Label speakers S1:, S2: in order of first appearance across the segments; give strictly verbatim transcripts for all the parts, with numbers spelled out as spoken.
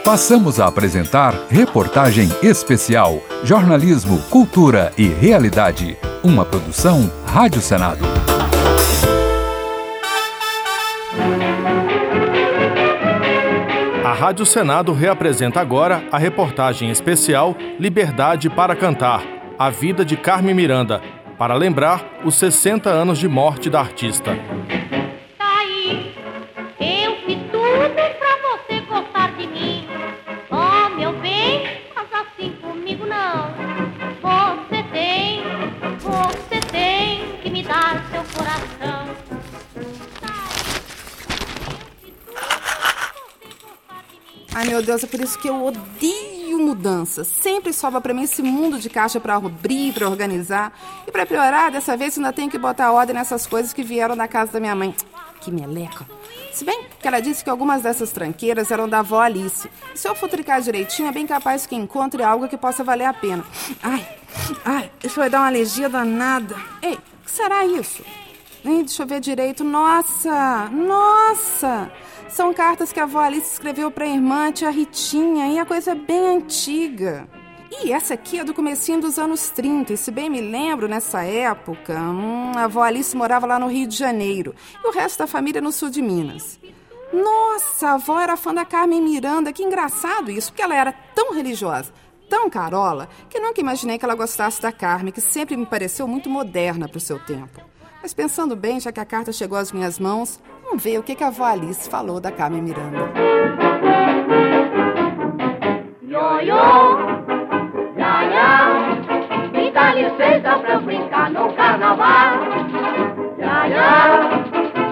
S1: Passamos a apresentar Reportagem Especial, Jornalismo, Cultura e Realidade. Uma produção Rádio Senado.
S2: A Rádio Senado reapresenta agora a reportagem especial Liberdade para Cantar, a vida de Carmen Miranda, para lembrar os sessenta anos de morte da artista.
S3: Ai, meu Deus, é por isso que eu odeio mudanças. Sempre sobra pra mim esse mundo de caixa pra abrir, pra organizar. E pra piorar, dessa vez ainda tenho que botar ordem nessas coisas que vieram da casa da minha mãe. Que meleca. Se bem que ela disse que algumas dessas tranqueiras eram da avó Alice. E se eu futricar direitinho, é bem capaz que encontre algo que possa valer a pena. Ai, ai, isso vai dar uma alergia danada. Ei, o que será isso? Ei, deixa eu ver direito. Nossa, nossa! São cartas que a avó Alice escreveu para a irmã, a tia Ritinha, e a coisa é bem antiga. E essa aqui é do comecinho dos anos trinta, e se bem me lembro, nessa época, hum, a avó Alice morava lá no Rio de Janeiro, e o resto da família no sul de Minas. Nossa, a avó era fã da Carmen Miranda, que engraçado isso, porque ela era tão religiosa, tão carola, que nunca imaginei que ela gostasse da Carmen, que sempre me pareceu muito moderna para o seu tempo. Mas pensando bem, já que a carta chegou às minhas mãos, vamos ver o que, que a avó Alice falou da Carmen Miranda.
S4: Ioiô, iaia, me dá licença pra eu brincar no carnaval. Iaia,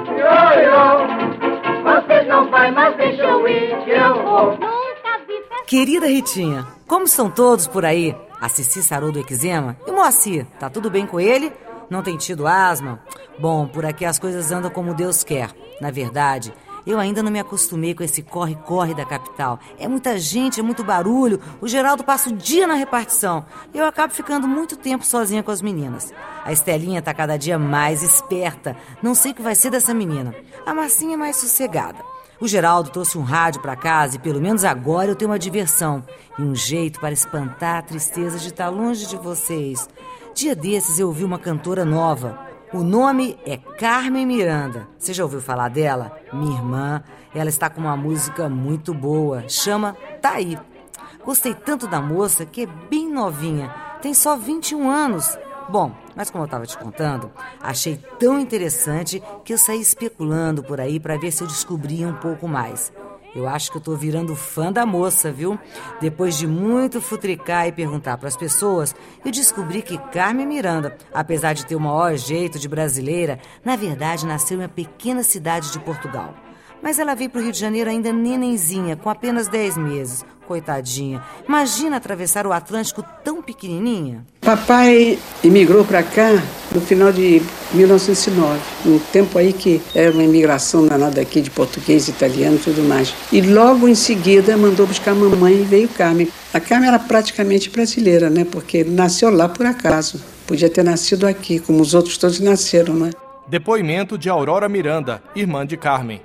S4: ioiô, vocês não vai, mas deixa eu ir que eu vou.
S5: Querida Ritinha, como estão todos por aí? A Cici sarou do eczema? E o Moacir, tá tudo bem com ele? Não tem tido asma? Bom, por aqui as coisas andam como Deus quer. Na verdade, eu ainda não me acostumei com esse corre-corre da capital. É muita gente, é muito barulho. O Geraldo passa o dia na repartição. Eu acabo ficando muito tempo sozinha com as meninas. A Estelinha tá cada dia mais esperta. Não sei o que vai ser dessa menina. A Marcinha é mais sossegada. O Geraldo trouxe um rádio pra casa e pelo menos agora eu tenho uma diversão. E um jeito para espantar a tristeza de estar longe de vocês. Dia desses eu ouvi uma cantora nova. O nome é Carmen Miranda. Você já ouviu falar dela? Minha irmã. Ela está com uma música muito boa. Chama Tá Aí. Gostei tanto da moça que é bem novinha. Tem só vinte e um anos. Bom, mas como eu estava te contando, achei tão interessante que eu saí especulando por aí para ver se eu descobria um pouco mais. Eu acho que eu tô virando fã da moça, viu? Depois de muito futricar e perguntar para as pessoas, eu descobri que Carmen Miranda, apesar de ter o maior jeito de brasileira, na verdade nasceu em uma pequena cidade de Portugal. Mas ela veio pro Rio de Janeiro ainda nenenzinha, com apenas dez meses. Coitadinha. Imagina atravessar o Atlântico tão pequenininha.
S6: Papai emigrou para cá no final de mil novecentos e nove, um tempo aí que era uma imigração danada aqui de português, italiano e tudo mais. E logo em seguida mandou buscar a mamãe e veio Carmen. A Carmen era praticamente brasileira, né? Porque nasceu lá por acaso. Podia ter nascido aqui, como os outros todos nasceram, né?
S2: Depoimento de Aurora Miranda, irmã de Carmen.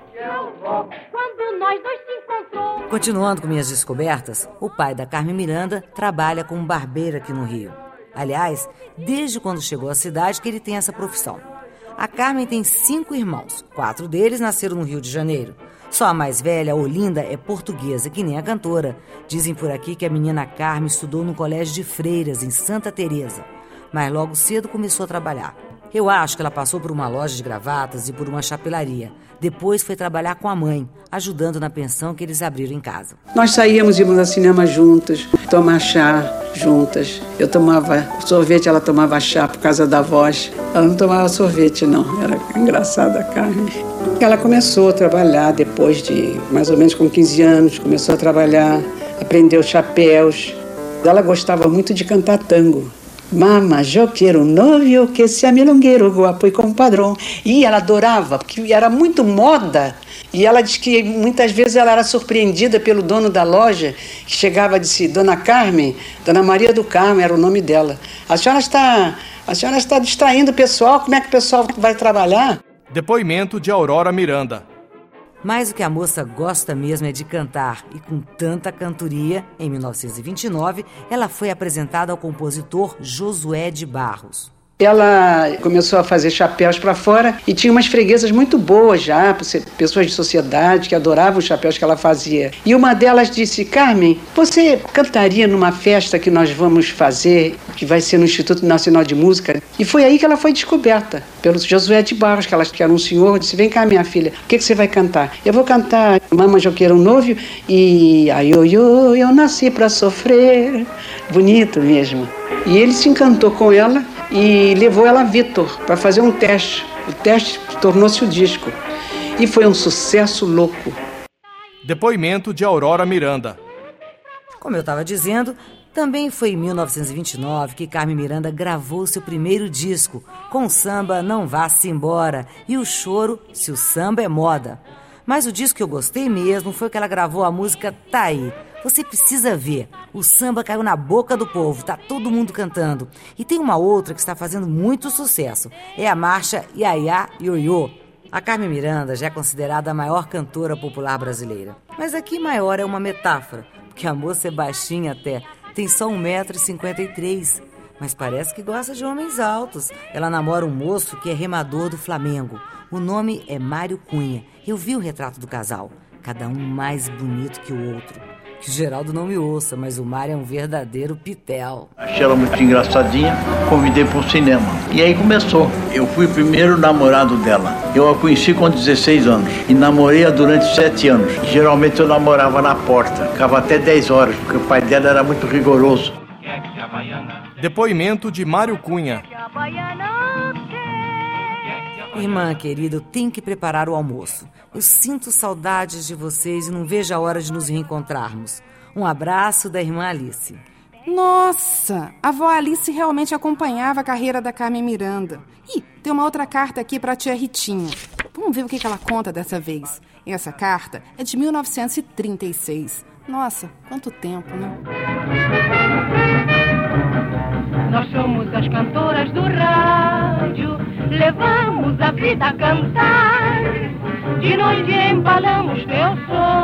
S5: Continuando com minhas descobertas, o pai da Carmen Miranda trabalha como barbeiro aqui no Rio. Aliás, desde quando chegou à cidade que ele tem essa profissão. A Carmen tem cinco irmãos, quatro deles nasceram no Rio de Janeiro. Só a mais velha, Olinda, é portuguesa, que nem a cantora. Dizem por aqui que a menina Carmen estudou no colégio de freiras, em Santa Teresa. Mas logo cedo começou a trabalhar. Eu acho que ela passou por uma loja de gravatas e por uma chapelaria. Depois foi trabalhar com a mãe, ajudando na pensão que eles abriram em casa.
S6: Nós saíamos, íamos ao cinema juntas, tomar chá juntas. Eu tomava sorvete, ela tomava chá por causa da voz. Ela não tomava sorvete, não. Era engraçada a Carmen. Ela começou a trabalhar depois de mais ou menos com quinze anos. Começou a trabalhar, aprendeu chapéus. Ela gostava muito de cantar tango. Mama, eu quero um novio que seja milongueiro, guapo e com padrão. E ela adorava, porque era muito moda. E ela diz que muitas vezes ela era surpreendida pelo dono da loja, que chegava e disse, Dona Carmen, Dona Maria do Carmo era o nome dela. A senhora está, a senhora está distraindo o pessoal, como é que o pessoal vai trabalhar?
S2: Depoimento de Aurora Miranda.
S5: Mas o que a moça gosta mesmo é de cantar, e com tanta cantoria, em mil novecentos e vinte e nove, ela foi apresentada ao compositor Josué de Barros.
S6: Ela começou a fazer chapéus para fora e tinha umas freguesas muito boas já, pessoas de sociedade que adoravam os chapéus que ela fazia. E uma delas disse: Carmen, você cantaria numa festa que nós vamos fazer, que vai ser no Instituto Nacional de Música? E foi aí que ela foi descoberta, pelo Josué de Barros, que, ela, que era um senhor, disse: vem cá, minha filha, o que, que você vai cantar? Eu vou cantar Mama Joqueira, um Novo e Ai, oi, oi, eu nasci para sofrer. Bonito mesmo. E ele se encantou com ela e levou ela a Vitor para fazer um teste. O teste tornou-se o disco. E foi um sucesso louco.
S2: Depoimento de Aurora Miranda.
S5: Como eu estava dizendo, também foi em mil novecentos e vinte e nove que Carmen Miranda gravou seu primeiro disco, com o samba Não Vá-se Embora e o choro Se o Samba é Moda. Mas o disco que eu gostei mesmo foi que ela gravou a música Tá Aí. Você precisa ver, o samba caiu na boca do povo, tá todo mundo cantando. E tem uma outra que está fazendo muito sucesso, é a marcha Iaiá Ioiô. A Carmen Miranda já é considerada a maior cantora popular brasileira. Mas aqui maior é uma metáfora, porque a moça é baixinha até, tem só um metro e cinquenta e três. Mas parece que gosta de homens altos. Ela namora um moço que é remador do Flamengo. O nome é Mário Cunha. Eu vi o retrato do casal, cada um mais bonito que o outro. Que o Geraldo não me ouça, mas o Mário é um verdadeiro pitel.
S7: Achei ela muito engraçadinha, convidei para o cinema. E aí começou. Eu fui o primeiro namorado dela. Eu a conheci com dezesseis anos e namorei-a durante sete anos. Geralmente eu namorava na porta, ficava até dez horas, porque o pai dela era muito rigoroso.
S2: Depoimento de Mário Cunha.
S5: Irmã querida, eu tenho que preparar o almoço. Eu sinto saudades de vocês e não vejo a hora de nos reencontrarmos. Um abraço da irmã Alice.
S3: Nossa, a avó Alice realmente acompanhava a carreira da Carmen Miranda. Ih, tem uma outra carta aqui para a tia Ritinha. Vamos ver o que ela conta dessa vez. Essa carta é de mil novecentos e trinta e seis. Nossa, quanto tempo, né?
S4: Nós somos as cantoras do rádio, levamos a vida a cantar. De noite embalamos teu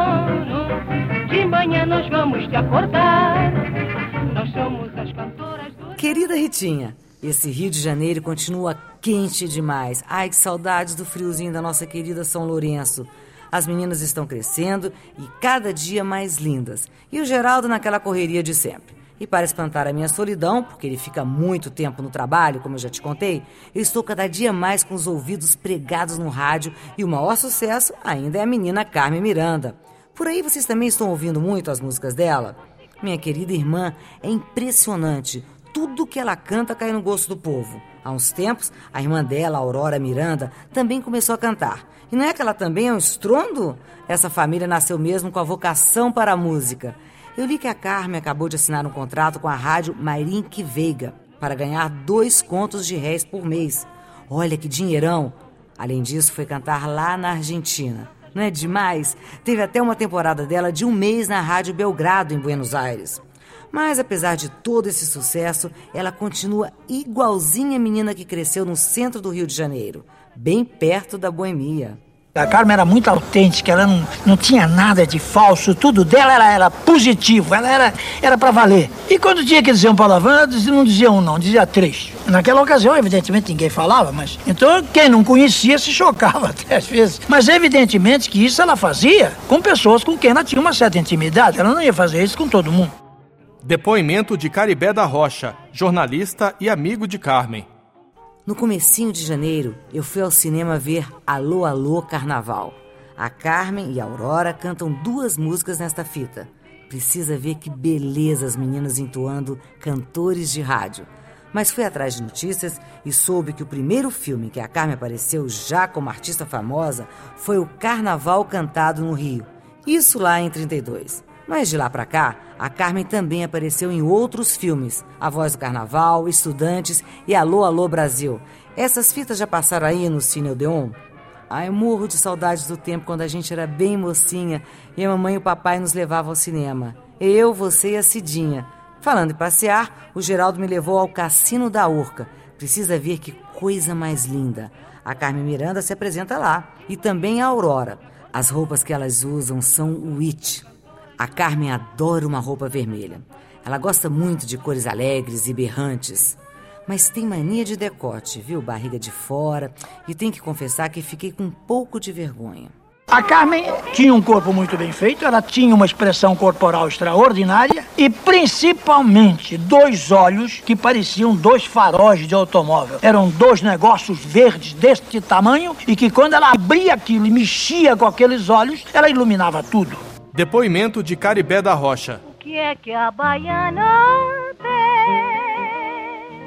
S4: sono, de manhã nós vamos te acordar. Nós somos as cantoras do...
S5: Querida Ritinha, esse Rio de Janeiro continua quente demais. Ai, que saudades do friozinho da nossa querida São Lourenço. As meninas estão crescendo e cada dia mais lindas. E o Geraldo naquela correria de sempre. E para espantar a minha solidão, porque ele fica muito tempo no trabalho, como eu já te contei, eu estou cada dia mais com os ouvidos pregados no rádio e o maior sucesso ainda é a menina Carmen Miranda. Por aí vocês também estão ouvindo muito as músicas dela? Minha querida irmã, é impressionante. Tudo que ela canta cai no gosto do povo. Há uns tempos, a irmã dela, Aurora Miranda, também começou a cantar. E não é que ela também é um estrondo? Essa família nasceu mesmo com a vocação para a música. Eu li que a Carmen acabou de assinar um contrato com a rádio Mairink Veiga para ganhar dois contos de réis por mês. Olha que dinheirão! Além disso, foi cantar lá na Argentina. Não é demais? Teve até uma temporada dela de um mês na Rádio Belgrado, em Buenos Aires. Mas, apesar de todo esse sucesso, ela continua igualzinha a menina que cresceu no centro do Rio de Janeiro, bem perto da Boemia.
S8: A Carmen era muito autêntica, ela não, não tinha nada de falso, tudo dela era, era positivo, ela era, era pra valer. E quando tinha que dizer um palavrão, ela não dizia um não, dizia três. Naquela ocasião, evidentemente, ninguém falava, mas... Então, quem não conhecia se chocava até às vezes. Mas, evidentemente, que isso ela fazia com pessoas com quem ela tinha uma certa intimidade, ela não ia fazer isso com todo mundo.
S2: Depoimento de Caribé da Rocha, jornalista e amigo de Carmen.
S5: No comecinho de janeiro, eu fui ao cinema ver Alô, Alô, Carnaval. A Carmen e a Aurora cantam duas músicas nesta fita. Precisa ver que beleza as meninas entoando cantores de rádio. Mas fui atrás de notícias e soube que o primeiro filme em que a Carmen apareceu já como artista famosa foi o Carnaval Cantado no Rio. Isso lá em trinta e dois. Mas de lá pra cá, a Carmen também apareceu em outros filmes. A Voz do Carnaval, Estudantes e Alô, Alô, Brasil. Essas fitas já passaram aí no Cine Odeon? Ai, morro de saudades do tempo quando a gente era bem mocinha e a mamãe e o papai nos levavam ao cinema. Eu, você e a Cidinha. Falando em passear, o Geraldo me levou ao Cassino da Urca. Precisa ver que coisa mais linda. A Carmen Miranda se apresenta lá. E também a Aurora. As roupas que elas usam são o it. A Carmen adora uma roupa vermelha. Ela gosta muito de cores alegres e berrantes. Mas tem mania de decote, viu? Barriga de fora. E tem que confessar que fiquei com um pouco de vergonha.
S8: A Carmen tinha um corpo muito bem feito, ela tinha uma expressão corporal extraordinária e, principalmente, dois olhos que pareciam dois faróis de automóvel. Eram dois negócios verdes deste tamanho e que, quando ela abria aquilo e mexia com aqueles olhos, ela iluminava tudo.
S2: Depoimento de Caribé da Rocha.
S4: O que é que a baiana tem?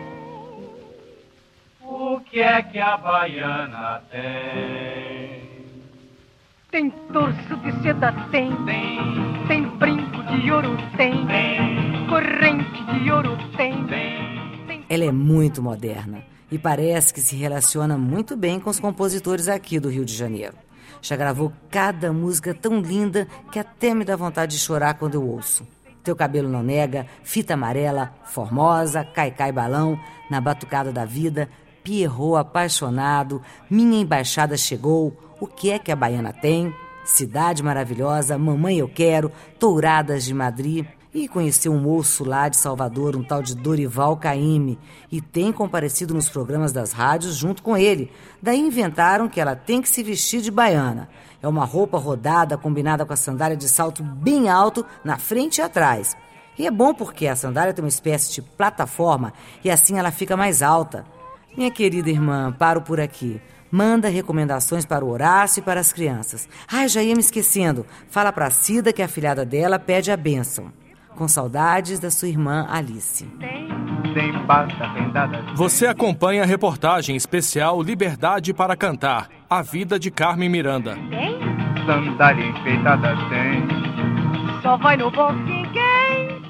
S9: O que é que a baiana tem?
S4: Tem torso de seda, tem.
S9: Tem.
S4: Tem brinco de ouro, tem.
S9: Tem.
S4: Corrente de ouro, tem.
S9: Tem.
S5: Ela é muito moderna e parece que se relaciona muito bem com os compositores aqui do Rio de Janeiro. Já gravou cada música tão linda que até me dá vontade de chorar quando eu ouço. Teu Cabelo Não Nega, Fita Amarela, Formosa, Cai Cai Balão, Na Batucada da Vida, Pierrot Apaixonado, Minha Embaixada Chegou, O que é que a baiana tem, Cidade Maravilhosa, Mamãe Eu Quero, Touradas de Madrid. E conheceu um moço lá de Salvador, um tal de Dorival Caymmi, e tem comparecido nos programas das rádios junto com ele. Daí inventaram que ela tem que se vestir de baiana. É uma roupa rodada combinada com a sandália de salto bem alto na frente e atrás. E é bom porque a sandália tem uma espécie de plataforma e assim ela fica mais alta. Minha querida irmã, paro por aqui. Manda recomendações para o Horácio e para as crianças. Ai, já ia me esquecendo. Fala para a Cida que a afilhada dela pede a bênção. Com saudades da sua irmã Alice.
S9: Tem pata vendada.
S2: Você acompanha a reportagem especial Liberdade para Cantar, a vida de Carmen Miranda.
S4: Tem?
S9: Sandália enfeitada tem.
S4: Só vai no boquinho quem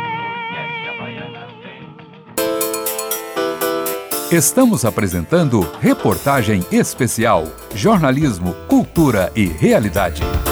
S4: tem.
S1: Estamos apresentando Reportagem Especial, Jornalismo, Cultura e Realidade.